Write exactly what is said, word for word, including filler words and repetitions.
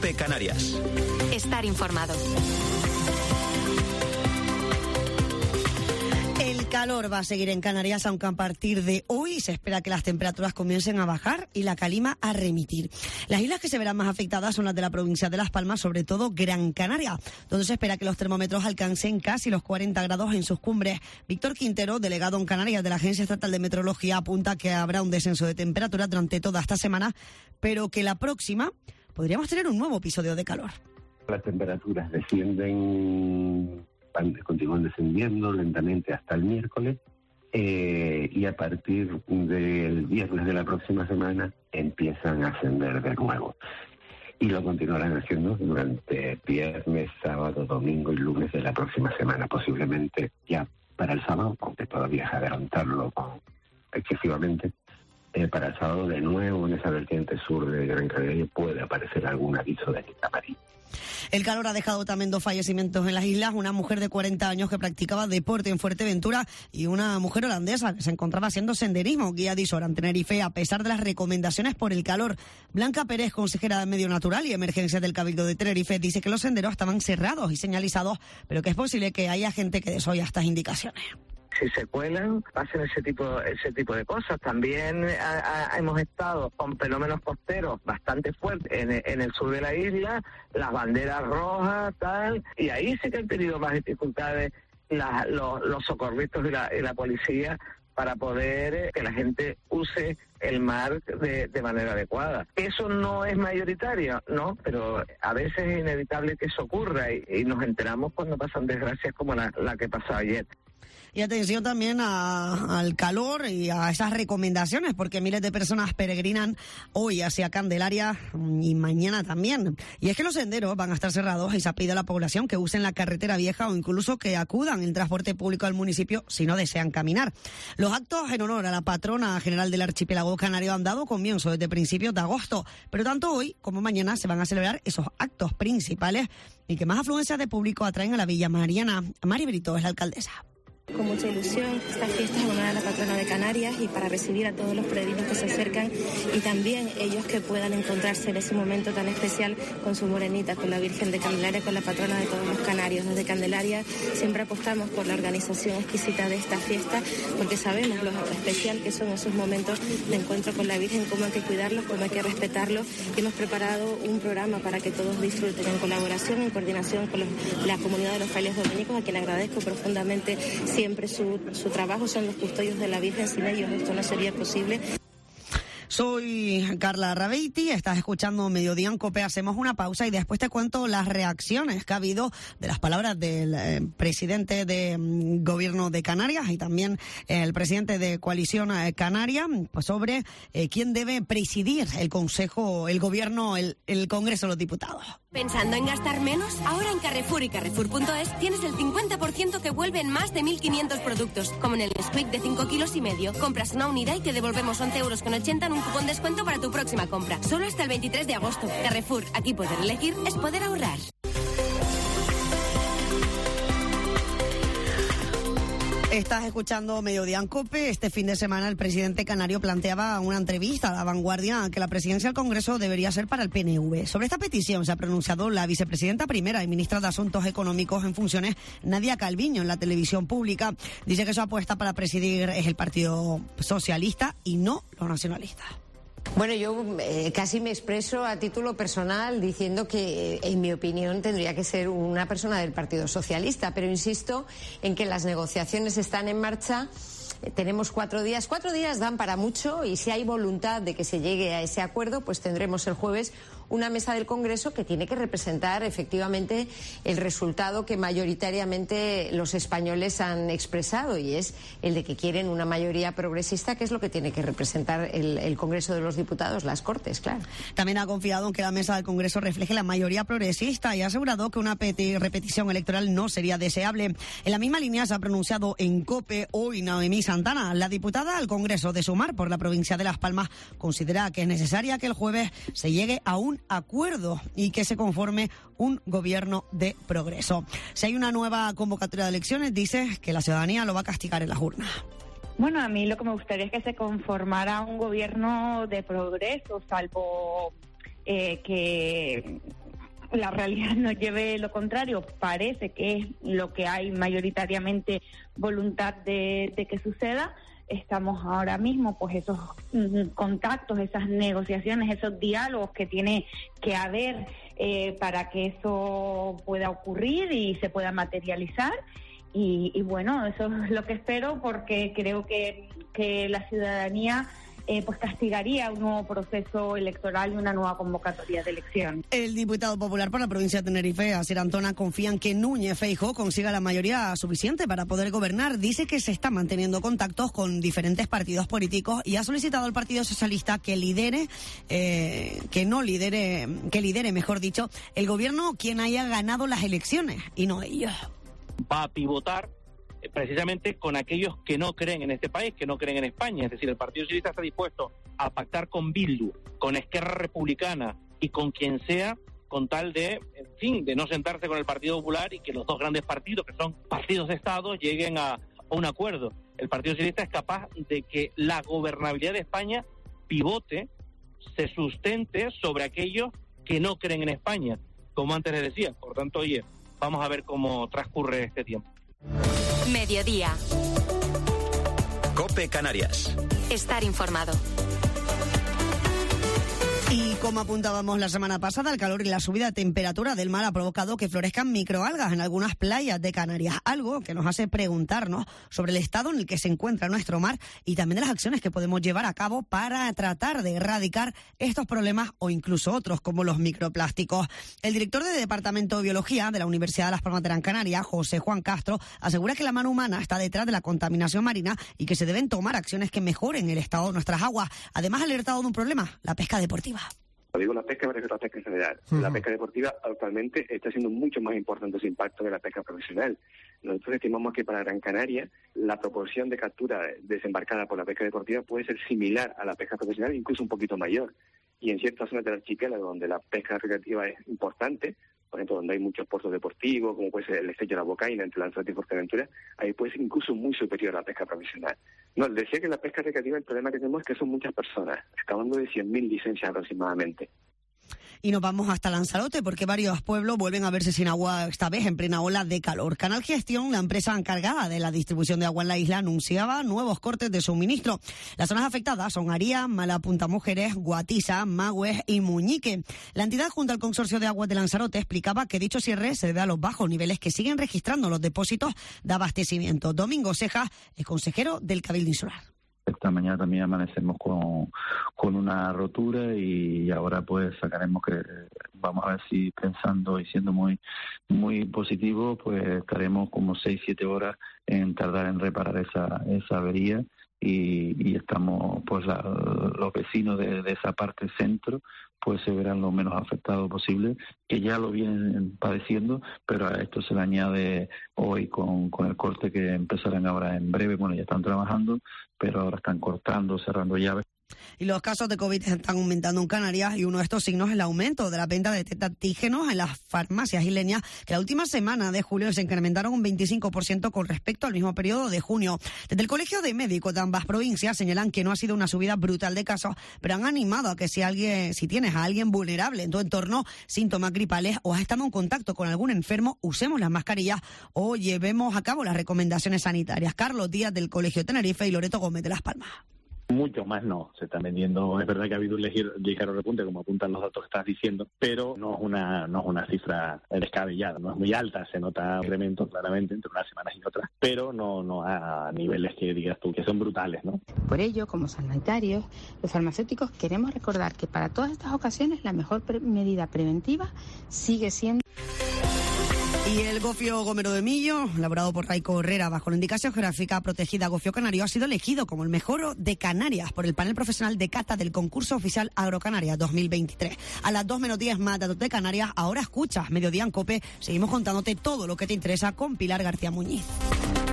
COPE Canarias. Estar informado. El calor va a seguir en Canarias, aunque a partir de hoy se espera que las temperaturas comiencen a bajar y la calima a remitir. Las islas que se verán más afectadas son las de la provincia de Las Palmas, sobre todo Gran Canaria, donde se espera que los termómetros alcancen casi los cuarenta grados en sus cumbres. Víctor Quintero, delegado en Canarias de la Agencia Estatal de Meteorología, apunta que habrá un descenso de temperatura durante toda esta semana, pero que la próxima podríamos tener un nuevo episodio de calor. Las temperaturas descienden, continúan descendiendo lentamente hasta el miércoles eh, y a partir del viernes de la próxima semana empiezan a ascender de nuevo. Y lo continuarán haciendo durante viernes, sábado, domingo y lunes de la próxima semana, posiblemente ya para el sábado, aunque todavía es adelantarlo excesivamente. Eh, para el sábado de nuevo en esa vertiente sur de Gran Canaria puede aparecer algún aviso de alerta amarilla. El calor ha dejado también dos fallecimientos en las islas, una mujer de cuarenta años que practicaba deporte en Fuerteventura y una mujer holandesa que se encontraba haciendo senderismo, guía de Isora en Tenerife, a pesar de las recomendaciones por el calor. Blanca Pérez, consejera de Medio Natural y Emergencias del Cabildo de Tenerife, dice que los senderos estaban cerrados y señalizados, pero que es posible que haya gente que desoya estas indicaciones. Si se cuelan, pasen ese tipo ese tipo de cosas. También a, a, hemos estado con fenómenos costeros bastante fuertes en, en el sur de la isla, las banderas rojas, tal, y ahí sí que han tenido más dificultades la, los, los socorristas y la, y la policía para poder eh, que la gente use el mar de, de manera adecuada. Eso no es mayoritario, ¿no? Pero a veces es inevitable que eso ocurra y, y nos enteramos cuando pasan desgracias como la, la que pasó ayer. Y atención también a, al calor y a esas recomendaciones, porque miles de personas peregrinan hoy hacia Candelaria y mañana también. Y es que los senderos van a estar cerrados y se pide a la población que usen la carretera vieja o incluso que acudan en transporte público al municipio si no desean caminar. Los actos en honor a la patrona general del archipiélago canario han dado comienzo desde principios de agosto, pero tanto hoy como mañana se van a celebrar esos actos principales y que más afluencia de público atraen a la Villa Mariana. Mari Brito es la alcaldesa. Con mucha ilusión, esta fiesta es en honor a la patrona de Canarias y para recibir a todos los peregrinos que se acercan y también ellos que puedan encontrarse en ese momento tan especial con su morenita, con la Virgen de Candelaria, con la patrona de todos los canarios. Desde Candelaria siempre apostamos por la organización exquisita de esta fiesta porque sabemos lo especial que son esos momentos de encuentro con la Virgen, cómo hay que cuidarlos, cómo hay que respetarlos, y hemos preparado un programa para que todos disfruten en colaboración, en coordinación con los, la comunidad de los frailes dominicos, a quien agradezco profundamente siempre su, su trabajo. Son los custodios de la Virgen, sin ellos esto no sería posible. Soy Carla Rabeiti, estás escuchando Mediodía en COPE. Hacemos una pausa y después te cuento las reacciones que ha habido de las palabras del eh, presidente de mm, Gobierno de Canarias y también eh, el presidente de Coalición eh, Canaria, pues sobre eh, quién debe presidir el Consejo, el Gobierno, el, el Congreso de los Diputados. ¿Pensando en gastar menos? Ahora en Carrefour y Carrefour punto es tienes el cincuenta por ciento que vuelve en más de mil quinientos productos, como en el Nesquik de cinco kilos y medio. Compras una unidad y te devolvemos once euros con ochenta en un cupón descuento para tu próxima compra. Solo hasta el veintitrés de agosto. Carrefour, aquí poder elegir es poder ahorrar. Estás escuchando Mediodía en COPE. Este fin de semana el presidente canario planteaba una entrevista a La Vanguardia que la presidencia del Congreso debería ser para el P N V. Sobre esta petición se ha pronunciado la vicepresidenta primera y ministra de Asuntos Económicos en funciones, Nadia Calviño, en la televisión pública. Dice que su apuesta para presidir es el Partido Socialista y no los nacionalistas. Bueno, yo eh, casi me expreso a título personal diciendo que, eh, en mi opinión, tendría que ser una persona del Partido Socialista, pero insisto en que las negociaciones están en marcha. Eh, tenemos cuatro días. Cuatro días dan para mucho y si hay voluntad de que se llegue a ese acuerdo, pues tendremos el jueves una mesa del Congreso que tiene que representar efectivamente el resultado que mayoritariamente los españoles han expresado, y es el de que quieren una mayoría progresista, que es lo que tiene que representar el, el Congreso de los Diputados, las Cortes, claro. También ha confiado en que la mesa del Congreso refleje la mayoría progresista y ha asegurado que una repetición electoral no sería deseable. En la misma línea se ha pronunciado en COPE hoy Noemí Santana. La diputada al Congreso de Sumar por la provincia de Las Palmas considera que es necesaria que el jueves se llegue a un acuerdo y que se conforme un gobierno de progreso. Si hay una nueva convocatoria de elecciones, dice que la ciudadanía lo va a castigar en las urnas. Bueno, a mí lo que me gustaría es que se conformara un gobierno de progreso, salvo eh, que la realidad nos lleve lo contrario, parece que es lo que hay mayoritariamente voluntad de, de que suceda. Estamos ahora mismo, pues esos mm, contactos, esas negociaciones, esos diálogos que tiene que haber eh, para que eso pueda ocurrir y se pueda materializar. Y, y bueno, eso es lo que espero, porque creo que, que la ciudadanía Eh, pues castigaría un nuevo proceso electoral y una nueva convocatoria de elección. El diputado popular por la provincia de Tenerife, Asier Antona, confía en que Núñez Feijóo consiga la mayoría suficiente para poder gobernar. Dice que se está manteniendo contactos con diferentes partidos políticos y ha solicitado al Partido Socialista que lidere, eh, que no lidere, que lidere, mejor dicho, el gobierno quien haya ganado las elecciones y no ellos. Va a pivotar precisamente con aquellos que no creen en este país, que no creen en España. Es decir, el Partido Socialista está dispuesto a pactar con Bildu, con Esquerra Republicana y con quien sea, con tal de, en fin, de no sentarse con el Partido Popular y que los dos grandes partidos, que son partidos de Estado, lleguen a, a un acuerdo. El Partido Socialista es capaz de que la gobernabilidad de España pivote, se sustente sobre aquellos que no creen en España, como antes les decía. Por tanto, oye, vamos a ver cómo transcurre este tiempo. Mediodía. COPE Canarias. Estar informado. Y como apuntábamos la semana pasada, el calor y la subida de temperatura del mar ha provocado que florezcan microalgas en algunas playas de Canarias, algo que nos hace preguntarnos sobre el estado en el que se encuentra nuestro mar y también de las acciones que podemos llevar a cabo para tratar de erradicar estos problemas o incluso otros como los microplásticos. El director del Departamento de Biología de la Universidad de Las Palmas de Gran Canaria, José Juan Castro, asegura que la mano humana está detrás de la contaminación marina y que se deben tomar acciones que mejoren el estado de nuestras aguas. Además, ha alertado de un problema, la pesca deportiva. Digo la pesca, me refiero a la pesca en general. Uh-huh. La pesca deportiva actualmente está siendo mucho más importante su impacto que la pesca profesional. Nosotros estimamos que para Gran Canaria la proporción de captura desembarcada por la pesca deportiva puede ser similar a la pesca profesional, incluso un poquito mayor. Y en ciertas zonas del archipiélago donde la pesca recreativa es importante, por ejemplo, donde hay muchos puertos deportivos, como puede ser el estrecho de la Bocaina, entre Lanzarote y Fuerteventura, ahí puede ser incluso muy superior a la pesca profesional. No, decía que la pesca recreativa, el problema que tenemos es que son muchas personas, estamos hablando de cien mil licencias aproximadamente. Y nos vamos hasta Lanzarote porque varios pueblos vuelven a verse sin agua, esta vez en plena ola de calor. Canal Gestión, la empresa encargada de la distribución de agua en la isla, anunciaba nuevos cortes de suministro. Las zonas afectadas son Aría, Malapunta Mujeres, Guatisa, Magües y Muñique. La entidad, junto al Consorcio de Aguas de Lanzarote, explicaba que dicho cierre se debe a los bajos niveles que siguen registrando los depósitos de abastecimiento. Domingo Cejas, el consejero del Cabildo Insular. Esta mañana también amanecemos con, con una rotura y ahora pues sacaremos que, vamos a ver si pensando y siendo muy muy positivo, pues estaremos como seis, siete horas en tardar en reparar esa, esa avería y, y estamos, pues la, los vecinos de, de esa parte centro pues se verán lo menos afectados posible, que ya lo vienen padeciendo, pero a esto se le añade hoy con, con el corte que empezarán ahora en breve. Bueno, ya están trabajando, pero ahora están cortando, cerrando llaves. Y los casos de COVID están aumentando en Canarias y uno de estos signos es el aumento de la venta de test de antígenos en las farmacias isleñas, que la última semana de julio se incrementaron un veinticinco por ciento con respecto al mismo periodo de junio. Desde el Colegio de Médicos de ambas provincias señalan que no ha sido una subida brutal de casos, pero han animado a que si alguien, si tienes a alguien vulnerable en tu entorno, síntomas gripales o has estado en contacto con algún enfermo, usemos las mascarillas o llevemos a cabo las recomendaciones sanitarias. Carlos Díaz del Colegio de Tenerife y Loreto Gómez de Las Palmas. Mucho más no, se están vendiendo, es verdad que ha habido un ligero repunte, como apuntan los datos que estás diciendo, pero no es una no es una cifra descabellada, no es muy alta, se nota incremento claramente entre unas semanas y otras, pero no no a niveles que digas tú que son brutales, ¿no? Por ello, como sanitarios, los farmacéuticos queremos recordar que para todas estas ocasiones la mejor pre- medida preventiva sigue siendo... Y el gofio gomero de Millo, elaborado por Raico Herrera bajo la indicación geográfica protegida Gofio Canario, ha sido elegido como el mejor de Canarias por el panel profesional de cata del concurso oficial Agrocanarias dos mil veintitrés. A las dos menos diez más datos de Canarias, ahora escuchas Mediodía en COPE. Seguimos contándote todo lo que te interesa con Pilar García Muñiz.